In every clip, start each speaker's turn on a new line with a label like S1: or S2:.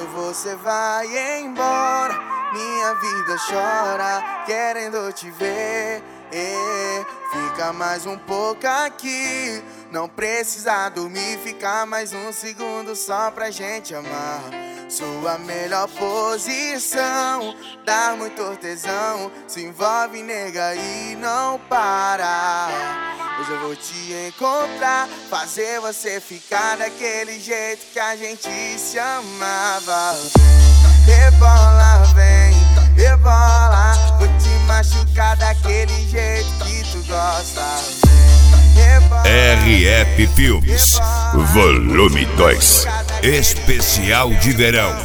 S1: Quando você vai embora, minha vida chora, querendo te ver. Fica mais um pouco aqui, não precisa dormir, ficar mais um segundo só pra gente amar. Sua melhor posição, dá muito tesão, se envolve, nega, e não para. Hoje eu vou te encontrar, fazer você ficar daquele jeito que a gente se amava. Rebola, vem, rebola, vou te machucar daquele jeito que tu gosta.
S2: RF Filmes, volume 2, especial de verão.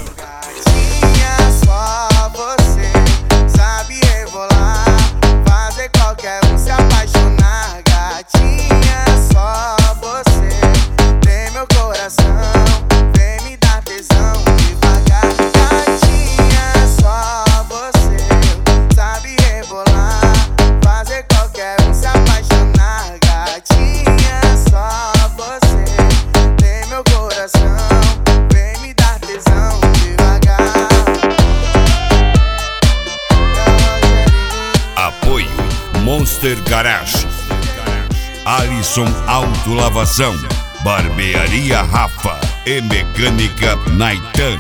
S1: Só você sabe rebolar, fazer qualquer um se apaixonar. Gatinha, só você tem meu coração, vem me dar tesão devagar. Gatinha, só você sabe rebolar, fazer qualquer um se apaixonar. Gatinha, só você tem meu coração, vem me dar tesão devagar.
S2: Apoio Monster Garage, Alisson Autolavação, Barbearia Rafa e Mecânica Naitan.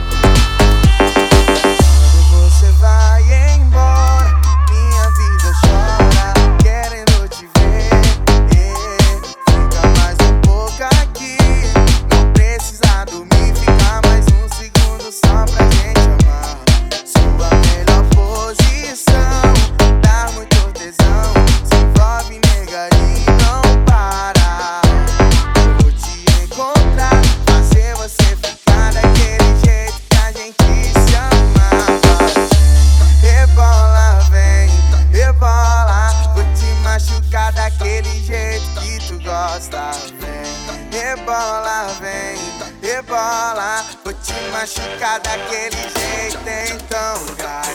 S1: Você vai embora, minha vida chora, querendo te ver. Fica mais um pouco aqui, não precisa dormir, ficar mais um segundo só pra gente amar. Sua melhor posição, dá muito tesão, se envolve, nega, e não para. Eu vou te encontrar, fazer você ficar daquele jeito que a gente se amava. Rebola, vem, rebola, vou te machucar daquele jeito que tu gosta. Vem, rebola, vem, rebola, vou te machucar daquele jeito. Então vai